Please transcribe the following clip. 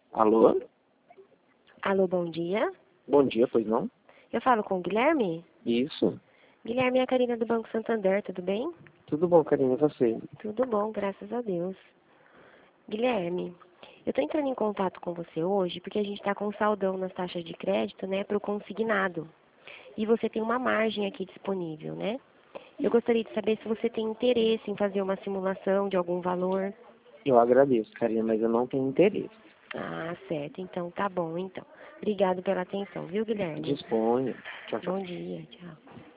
Alô? Alô, bom dia. Bom dia, pois não? Eu falo com o Guilherme? Isso. Guilherme é a Karina do Banco Santander, tudo bem? Tudo bom, Karina, e você? Tudo bom, graças a Deus. Guilherme, eu estou entrando em contato com você hoje porque a gente está com um saldão nas taxas de crédito, né, para o consignado. E você tem uma margem aqui disponível, né? Eu gostaria de saber se você tem interesse em fazer uma simulação de algum valor. Eu agradeço, Karina, mas eu não tenho interesse. Ah, certo. Então, tá bom, então. Obrigado pela atenção, viu, Guilherme? Disponha. Tchau, tchau. Bom dia, tchau.